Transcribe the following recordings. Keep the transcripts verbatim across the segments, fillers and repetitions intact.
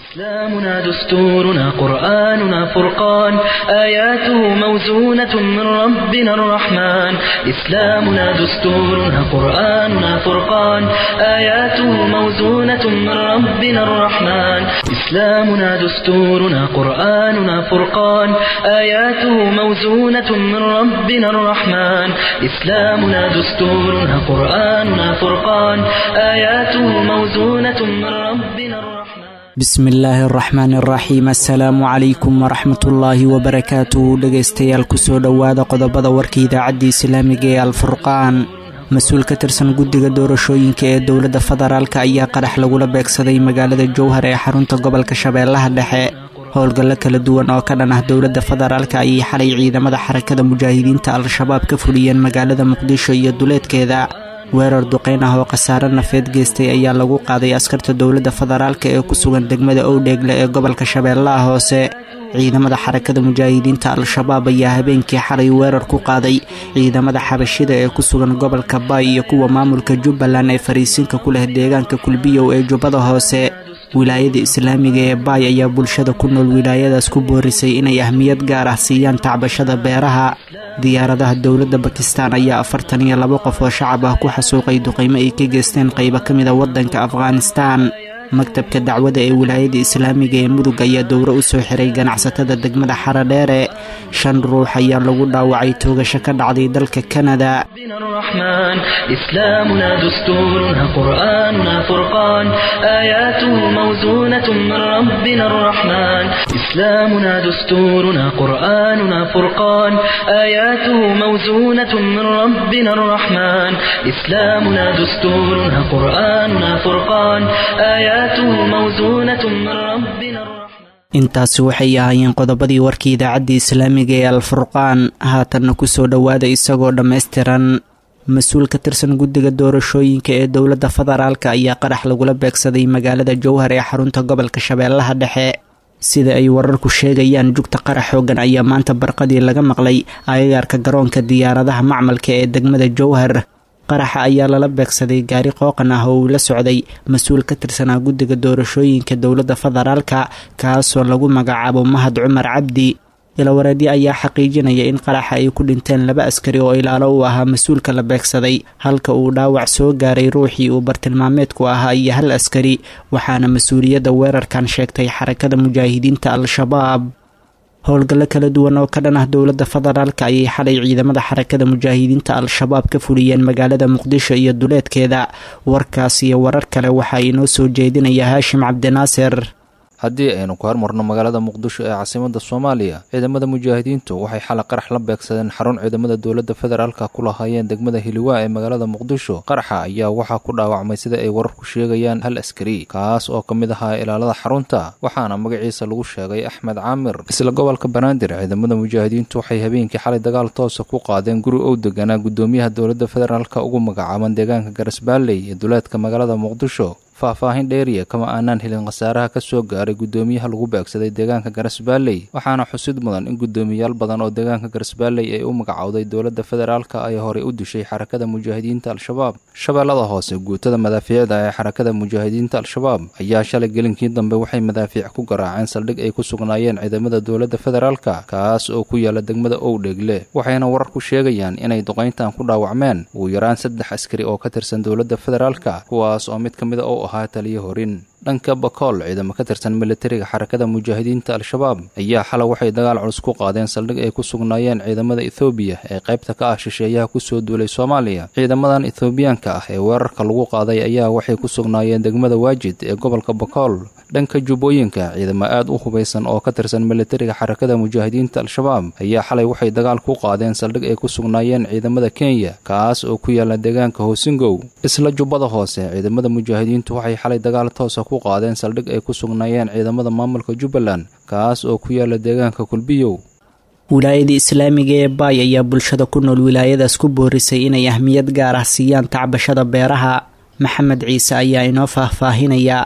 إسلامنا دستورنا قرآننا فرقان آياته موزونة من ربنا الرحمن إسلامنا دستورنا قرآننا فرقان آياته موزونة من ربنا الرحمن إسلامنا دستورنا قرآننا فرقان آياته موزونة من ربنا الرحمن إسلامنا دستورنا قرآننا فرقان آياته موزونة من ربنا الرحمن bismi illaahi araxmaan araxiim assalaamu calaykum waraxmatullaahi wabarakaatuhu dhegaystayaal kusoo dhowaada qodobada warka idaacadda islaamiga ee alfurqaan mas-uul ka tirsan guddiga doorashooyinka ee dowladda federaalka ayaa qarax lagula beegsaday magaalada jowhar ee xarunta gobolka shabeellaha dhexe howlgallo kala duwan oo ka dhan ah dowladda federaalka ayay xalay ciidamada xarakada mujaahidiinta al-shabaab ka fuliyeen magaalada muqdisho iyo duleedkeeda weerar duqeyn ah oo khasaare nafeed geystay ayaa lagu qaaday askarta dowladda federaalka ee ku sugan degmada owdheegle ee gobolka shabeellaha hoose ciidamada xarakada mujaahidiinta al-shabaab ayaa habeenkii xalay weerar ku qaaday ciidamada xabashida ee ku sugan gobolka baay iyo kuwa maamulka jubbaland ee fariisinka ku leh deegaanka kulbiyow ee jubbada hoose wilaayada islaamiga ee baay ayaa bulshada ku nool wilaayadaas ku boorisay inay ahmiyad gaar ah siiyaan tacbashada beeraha diyaaradaha dowladda bakistaan ayaa afartan iyo labo qof oo shacab ah ku xasuuqay duqeymo ay ka geysteen qaybo ka mida waddanka afghanistaan maktabka dacwada ee wilaayada islaamiga ee mudug ayaa dowro u soo xiray ganacsatada degmada xaradheere shan ruux ayaa lagu dhaawacay toogasho ka dhacday dalka kanada الرحمن إسلامنا دستورنا قرآننا فرقان آياته موزونة من ربنا الرحمن إسلامنا دستورنا قرآننا فرقان آياته موزونة من ربنا الرحمن إسلامنا دستورنا قرآننا فرقان آياته موزونة من ربنا الرحمن intaasi waxay ahaayeen qodobadii warkii idaacadda islaamiga ee alfurqaan haatanna kusoo dhowaada isagoo dhammaystiran mas-uul ka tirsan guddiga doorashooyinka ee dowladda federaalka ayaa qarax lagula beegsaday magaalada jowhar ee xarunta gobolka shabeellaha dhexe sida ay wararku sheegayaan jugta qarax xoogan ayaa maanta barqadii laga maqlay agagaarka garoonka diyaaradaha macmalka ee degmada jowhar qaraxa ayaa lala beegsaday gaari qooqan ah oo uu la socday mas-uul ka tirsanaa guddiga doorashooyinka dowladda federaalka kaasoo lagu magacaabo mahad cumar cabdi ilawareedyo ayaa xaqiijinaya in qaraxa ay ku dhinteen laba askari oo ilaalo u ahaa mas-uulka la beegsaday halka uu dhaawac soo gaaray ruuxii uu bartilmaameedku ahaa iyo hal askari waxaana mas-uuliyadda weerarkan sheegtay xarakada mujaahidiinta al-shabaab howlgallo kala duwan oo ka dhan ah dowladda federaalka ayay xalay ciidamada xarakada mujaahidiinta al-shabaab ka fuliyeen magaalada muqdisho iyo duleedkeeda warkaas iyo warar kale waxaa inoo soo jeedinaya haashim cabdinaasir haddii aynu ku hormarno magaalada muqdisho ee caasimada soomaaliya ciidamada mujaahidiintu waxay xalay qarax la beegsadeen xarun ciidamada dowladda federaalka ku lahaayeen degmada hiliwaa ee magaalada muqdisho qaraxa ayaa waxaa ku dhaawacmay sida ay wararku sheegayaan hal askari kaas oo ka mid ahaa ilaalada xarunta waxaana magaciisa lagu sheegay axmed caamir isla gobolka banaadir ciidamada mujaahidiintu waxay habeenkii xalay dagaal toosa ku qaadeen guri ow deganaa gudoomiyaha dowladda federaalka ugu magacaaban deegaanka garasbaalley ee duleedka magaalada muqdisho faahfaahin dheeriya kama aanaan helin khasaaraha ka soo gaaray guddoomiyaha lagu beegsaday deegaanka garasbaalley waxaana xusid mudan in guddoomiyaal badan oo deegaanka garasbaalley ay u magacowday dowladda federaalka ay horey u dishay xarakada mujaahidiinta al-shabaab shabeellada hoose guutada madaafiicda ee xarakada mujaahidiinta al-shabaab ayaa shalay gelinkii dambe waxay madaafiic ku garaaceen saldhig ay ku sugnaayeen ciidamada dowladda federaalka kaas oo ku yaala degmada owdheegle waxayna wararku sheegayaan inay duqayntan ku dhaawacmeen ugu yaraan saddex askari oo ka tirsan dowladda federaalka kuwaas oo mid ka mida u ahaa taliyo horin dhanka bakool ciidamo ka tirsan militariga xarakada mujaahidiinta al-shabaab ayaa xalay waxay dagaal culus ku qaadeen saldhig ay ku sugnaayeen ciidamada ethoobiya ee qaybta ka ah shisheeyaha kusoo duulay soomaaliya ciidamadan ethoobiyaanka ah ee weerarka lagu qaaday ayaa waxay ku sugnaayeen degmada waajid ee gobolka bakool dhanka jubbooyinka ciidamo aad u hubaysan oo ka tirsan militariga xarakada mujaahidiinta al-shabaab ayaa xalay waxay dagaal ku qaadeen saldhig ay ku sugnaayeen ciidamada kenya kaas oo ku yaala deegaanka hoosingow isla jubbada hoose ciidamada mujaahidiintu waxay xalay dagaal toosa ku qaadeen saldhig ay ku sugnaayeen ciidamada maamulka jubbaland kaas oo ku yaala deegaanka kulbiyow wilaayada islaamiga ee baay ayaa bulshada ku nool wilaayadaas ku boorisay inay ahmiyad gaar ah siiyaan tacbashada beeraha maxamed ciise ayaa inoo faahfaahinaya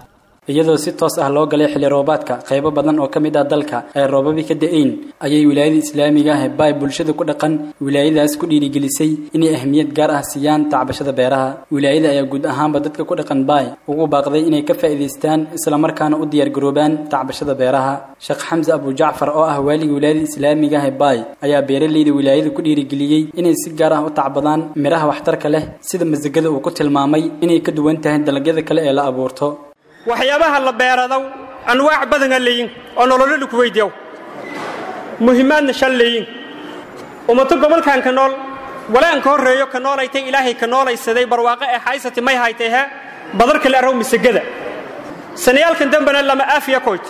iyadoo si toos ah loo galay xilli roobaadka qaybo badan oo kamid ah dalka ay roobabi ka da'een ayay wilaayada islaamiga ah bay bulshada ku dhaqan wilaayadaas ku dhiirigelisay inay ahmiyad gaar ah siiyaan tacbashada beeraha wilaayada ayaa guud ahaanba dadka ku dhaqan bay ugu baaqday inay ka faa'iideystaan isla markaana u diyaar garoobaan tacbashada beeraha Sheekh Xamza Abu Jaafar oo ah waaliga wilaayada islaamiga ah bay ayaa beeraleyda wilaayada ku dhiirigeliyay inay si gaar ah u tacbadaan miraha waxtarka leh sida masagada uu ku tilmaamay inay ka duwan tahay dalagyada kale ee la abuurto waxyaabaha la beerado anwaac badan leeyin oo nolol ku weydiyo muhiimadna shaleeyin ummado gobolkan ka nool walaan ka horeeyo ka noolaytay ilaahay ka noolaysaday barwaaqo ee haysati may haytay badarka la raw misagada saniyalkan dambana lama aafiya kooj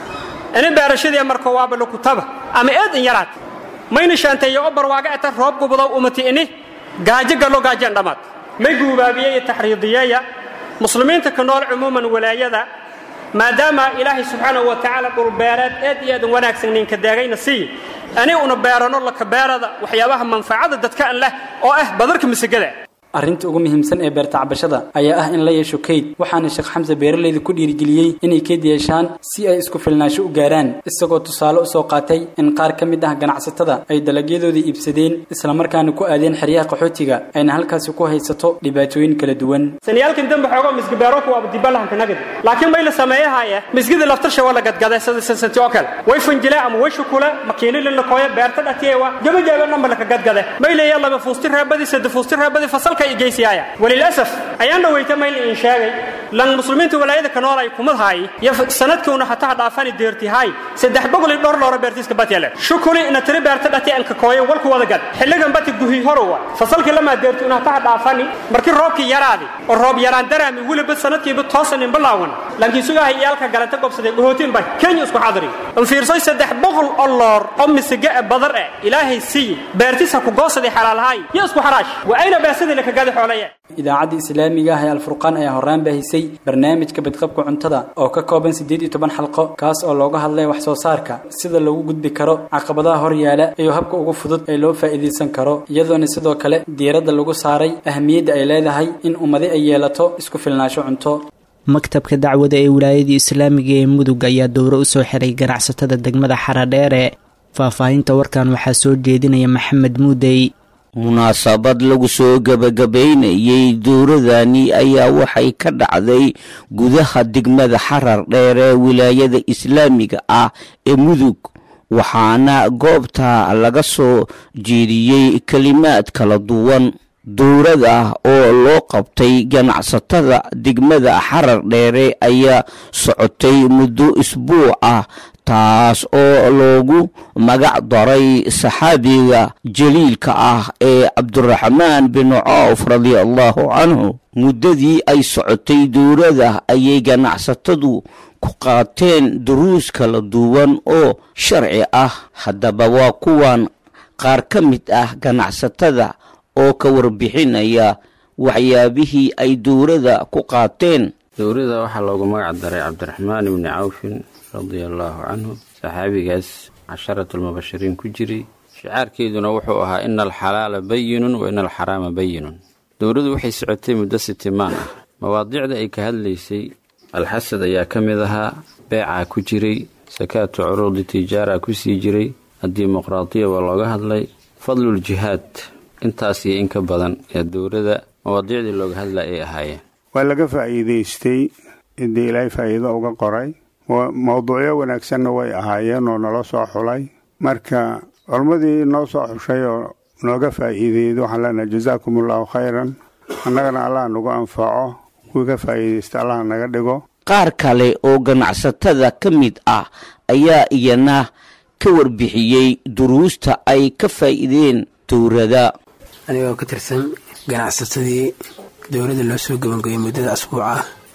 ana beerashadii markoo waaba la kutaba ama eed in yaraad mayna shaanteeyo oo barwaaqo ee roob gubado ummati ini gaajo galo gaajan dhamaad may guubaabiyay taxriidiyaya muslimiinta ka nool umuuman walaayada maadaama ilaahay subhanahu wa ta'ala dhul beerad eed iyo adan wanaagsan ninka daagayna si ani una beerano la ka beerada waxyaabaha manfaacada dadka aan leh oo ah badarka misagada arrinta ugu muhiimsan ee beerta cabashada ayaa ah in la yeesho kayd waxaana Sheekh Xamza beeraleyda ku dhiirigeliyay inay kayd yeeshaan si ay isku filnaansho u gaaraan isagoo tusaale u soo qaatay in qaar ka mid ah ganacsatada ay dalagyadooda iibsadeen isla markaana ku aadeen xiriyaha qaxootiga ayna halkaas ku haysato dhibaatooyin kala duwan saniyalkan dambe xogo misgabeero ku abdibalahan kanagad laakiin may la sameeyahay misgida laftarsha wala gadgaday sida sansanti oo kale way fanjila ama way shukula makiinada la qooyo beerta dhatiyeewa gabajaaba number la gadgaday may leeyahay laba fuusti raabadi saddex fuusti raabadi fasalka جيسيايا وللأسف أيام ويت ما اللي إنشاء لأن المسلمين ولاية كانوا يكمل هاي يف سنة كونه حتى عفاني ديرتي هاي سدح بقول الدور لورا بيرتيس كباتيله شو كلي إن تري بيرتدتي أنك كوي والكو هذا جد حلا جنبتي جوهي هروا فصلك لما ديرتي إنها حتى عفاني مركي روبك يرادي الروب يران درامي ولا بس سنة كي بتحصل إن بلاون لكن سوى هي يالك جلتك بصدق بهوتين باي كان يسكو حاضري الفيرسي سدح بقول الله أم سجاء بدر إلهي سي بيرتيس هكو قاصد حلال هاي يسكو حراش وأين بيرسد لك جد حواليه إذاعة إسلامية هي الفرقان أي هران بهيسي برنامج كبتقبك عنتدا أو ككوبن سديد يتبان حلقة كاس أو لوجه الله وحسو ساركا سيدا لو وجود بكرو عقبضها هريالة أيو هبك أو فضد أي لو فائدة سنكرو يدون سيدو كله ديرد اللوجو ساري أهمية أيلاده هاي إن أمضي أيالته إسكو في الناشو عنتو maktabka dacwada ee wilaayada islaamiga ee mudug ayaa dowro u soo xiray ganacsatada degmada Xaradheere faahfaahinta warkan waxa soo jeedinaya Maxamed Muudey munaasabad lagu soo gabagabeynayay dowradani ayaa waxay ka dhacday gudaha degmada Xaradheere wilaayada islaamiga ah ee mudug waxaana goobta laga soo jeediyay kalimaad kala duwan dowrada oo loo qabtay ganacsatada degmada Xaradheere ayaa socotay muddo isbuuc ah taas oo loogu magac daray saxaabiga jaliilka ah ee Cabdurrahmaan bin Auf radiyallahu anhu muddadii ay socotay dowrada ayay ganacsatadu ku qaateen duruus kala duwan oo sharci ah haddaba waa kuwan qaar ka mid ah ganacsatada oo ka warbixinaya waxyaabihii ay dowrada ku qaateen dowrada waxa loogu magac daray Cabdurrahmaan ibn Auf radiyallahu anhu saxaabigaas asharatul mubashirin ku jiray shicaarkeeduna wuxuu ahaa innal halaala bayyinun wa innal harama bayyinun dowradu waxay socotay muddo sitimaan ah mawaadiicda ay ka hadlaysay alxasad ayaa kamid ahaa beeca ku jiray sakaatu uruudi tijaara ku sii jiray dimuqraadiya waa looga hadlay fadlul jihaad intaas iyo in ka badan ee dowrada mawaadiicda looga hadlay ay ahaayeen waa laga faa'iideystay intii ilaahay faa'iido uga qoray mawduucyo wanaagsanna way ahaayeen oo nala soo xulay marka culmadii noo soo xushay oo nooga faa'iideeyay waxaan leenahay jazaakumullahu khayran annagana allah nagu anfaco kuwa faa'iideysta allah naga dhigo qaar kale oo ganacsatada ka mid ah ayaa iyana ka warbixiyay duruusta ay ka faa'iideen dowrada anigoo ka tirsan ganacsatadii dowladda loo soo gabangabay muddada asbuuca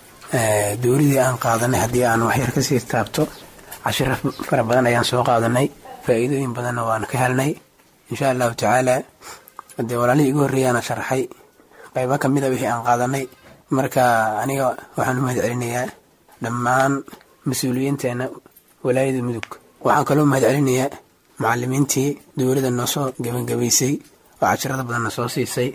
ee dowladii aan qaadanay haddii aan wax yar ka sii taabto cashiro fara badan ayaan soo qaadanay faa'iidooyin badanna waan ka helnay insha allahu tacaala hadee walaalihii igu horreeyaana sharaxay qaybo ka mid a wixii aan qaadanay marka aniga waxaan u mahad celinayaa dhammaan mas-uuliyiinteena walaayada mudug waxaan kaloo mahad celinayaa macallimiintii dowladda noo soo gabagabaysay oo cashirada badanna soo siisay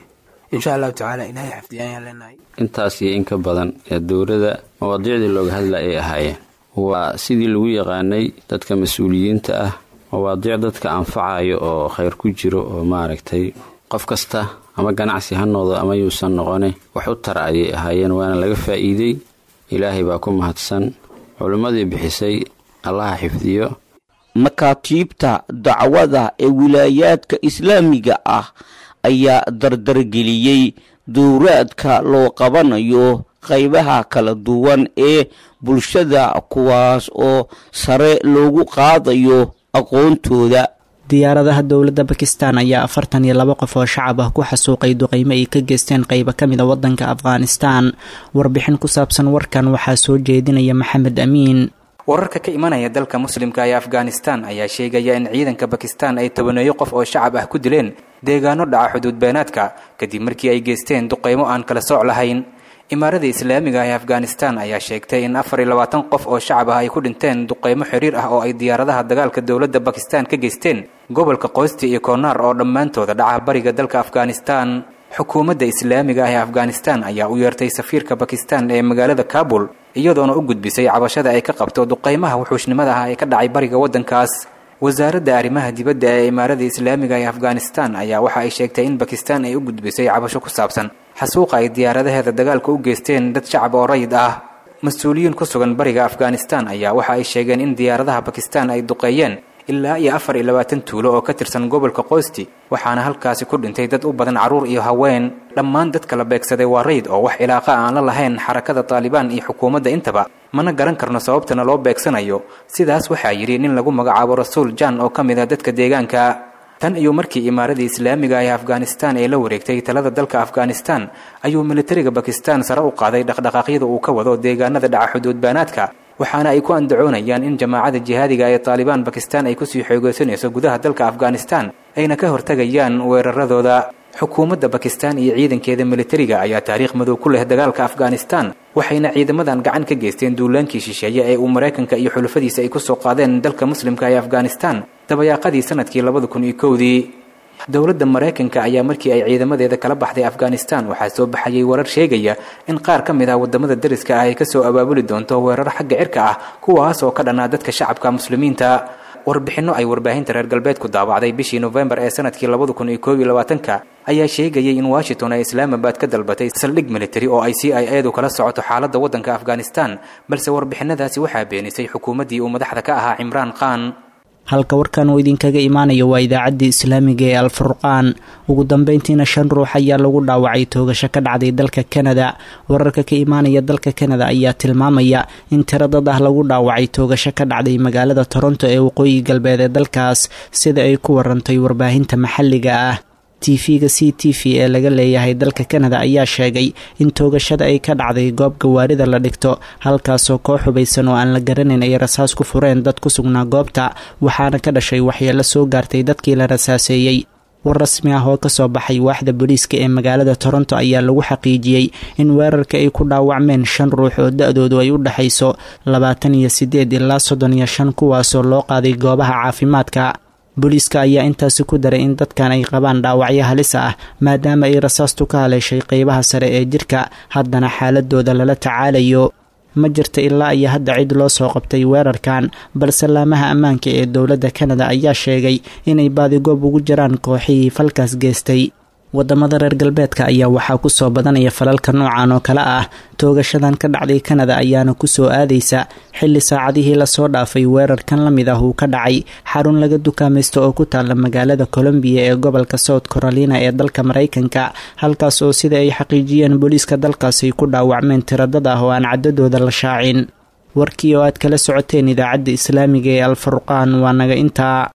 insha allahu tacaala ilaahay xafdiyaan leenahay. intaas iyo in ka badan ee dowladda mawaadiicdii looga hadla ay ahaayeen waa sidii lagu yaqaanay dadka mas-uuliyiinta ah, mawaadiic dadka anfacayo oo khayr ku jiro oo maaragtay qof kasta ama ganacsi ha noqdo ama yuusan noqone wax u tar ayay ahaayeen, waana laga faa'iiday. ilaahay baa ku mahadsan. culimmadii bixisay allaha xifdiyo. makaatiibta dacwada ee wilaayaadka islaamiga ah ayaa dardargeliyey dowraadka loo qabanayo qaybaha kala duwan ee bulshada, kuwaas oo sare loogu qaadayo aqoontooda. diyaaradaha dowladda bakistan ayaa afartan iyo laba qof oo shacab ah ku xasuuqay duqeymo ay ka geysteen qaybo ka mid a waddanka afghanistan. warbixin ku saabsan warkan waxaa soo jeedinaya maxamed amiin. wararka ka imanaya dalka muslimka ee afghanistan ayaa sheegaya in ciidanka bakistan ay tobaneeyo qof oo shacab ah ku dileen deegaano dhaca xuduud beenaadka kadib markii ay geysteen duqeymo aan kala sooc lahayn. imaarada islaamiga ee afghanistan ayaa sheegtay in afar iyo labaatan qof oo shacab ah ay ku dhinteen duqeymo xiriir ah oo ay diyaaradaha dagaalka dowladda bakistan ka geysteen gobolka qoysti iyo koonaar oo dhammaantooda dhaca bariga dalka afghanistan. xukuumadda islaamiga ah ee afghanistan ayaa u yeertay safiirka bakistan ee magaalada kabul iyadoona u gudbisay cabashada ay ka qabto duqeymaha wuxuushnimada ah ee ka dhacay bariga waddankaas. wasaaradda arrimaha dibadda ee imaarada islaamiga ee afghanistan ayaa waxa ay sheegtay in bakistan ay u gudbisay cabasho ku saabsan xasuuqa ay diyaaradaheeda dagaalka u geysteen dad shacab oo rayid ah. mas-uuliyiin ku sugan bariga afghanistan ayaa waxa ay sheegeen in diyaaradaha bakistan ay duqeeyeen ilaa iyo afar iyo labaatan tuulo oo ka tirsan gobolka qoysti, waxaana halkaasi ku dhintay dad u badan carruur iyo haween. dhammaan dadka la beegsaday waa rayid oo wax ilaaqa aan la lahayn xarakada taalibaan iyo xukuumadda intaba, mana garan karno sababtana loo beegsanayo. sidaas waxaa yidhi nin lagu magacaabo rasuul jan oo ka mid ah dadka deegaanka. tan iyo markii imaarada islaamiga ee afghanistan ay la wareegtay talada dalka afghanistan ayuu militariga bakistan sare u qaaday dhaqdhaqaaqyada uu ka wado deegaanada dhaca xuduud baanaadka, waxaana ay ku andacoonayaan in jamaacada jihaadiga ee taalibaan bakistan ay kusii xoogeysanayso gudaha dalka afghanistan ayna ka hortagayaan weeraradooda. xukuumadda bakistan iyo ciidankeeda militariga ayaa taariikh madow ku leh dagaalka afghanistan, waxayna ciidamadan gacan ka geysteen duulaankii shisheeye ee uu maraykanka iyo xulafadiisa ay ku soo qaadeen dalka muslimka ee afghanistan dabayaaqadii sanadkii labada kun iyo kowdii. dowladda maraykanka ayaa markii ay ciidamadeeda kala baxday afghanistan waxaa soo baxayay warar sheegaya in qaar ka mid ah wadamada dariska ah ay kasoo abaabuli doonto weerar xagga cirka ah kuwaas oo ka dhanaa dadka shacabka muslimiinta. warbixinno ay warbaahinta reer galbeedku daabacday bishii November ee sanadkii labada kun iyo koob iyo labaatanka ayaa sheegayay in Washington ay Islamabad ka dalbatay saldhig military oo ay C I A du kala socoto xaaladda waddanka Afghanistan, balse warbixinadaasi waxaa beenisay xukuumaddii uu madaxda ka ahaa Imran Khan. halka warkan uu idinkaga imaanayo waa idaacaddii islaamiga ee alfurqaan. ugu dambeyntiina shan ruux ayaa lagu dhaawacay toogasho ka dhacday dalka Canada. wararka ka imaanaya dalka Canada ayaa tilmaamaya in tiro dad ah lagu dhaawacay toogasho ka dhacday magaalada Toronto ee waqooyi galbeed ee dalkaas, sida ay ku warantay warbaahinta maxalliga ah. tv-ga C T V ee laga leeyahay dalka Canada ayaa sheegay in toogashada ay ka dhacday goob gawaarida la dhigto, halkaasoo koox hubaysan oo aan la garanayn ay rasaas ku fureen dad ku sugnaa goobta, waxaana ka dhashay waxyeello soo gaartay dadkii la rasaaseeyey. war rasmi ah oo kasoo baxay waaxda booliiska ee magaalada Toronto ayaa lagu xaqiijiyey in weerarka ay ku dhaawacmeen shan ruux oo da-doodu ay u dhaxayso labaatan iyo sideed ilaa soddon iyo shan, kuwaasoo loo qaaday goobaha caafimaadka. booliiska ayaa intaasi ku daray in dadkan ay qabaan dhaawacyo halis ah maadaama ay rasaastu ka haleeshay qeybaha sare ee jirka, haddana xaaladooda lala tacaalayo. ma jirta ilaa iyo hadda cid loo soo qabtay weerarkan, balse laamaha ammaanka ee dowladda Canada ayaa sheegay inay baadigoob ugu jiraan kooxihii falkaas geystay. wadamada reer galbeedka ayaa waxaa ku soo badanaya falalka noocan oo kale ah. toogashadan ka dhacday Canada ayaana ku soo aadaysa xilli saacadihii lasoo dhaafay weerarkan la mid ah uu ka dhacay xarun laga dukaamaysto oo ku taala magaalada Columbia ee gobolka South Carolina ee dalka Mareykanka, halkaas oo sida ay xaqiijiyeen booliiska dalkaasi ku dhaawacmeen tiradada ah oo aan cadadooda la shaacin. warkii oo aad kala socoteen idaacadda islaamiga ee Al Furqaan waa naga intaa.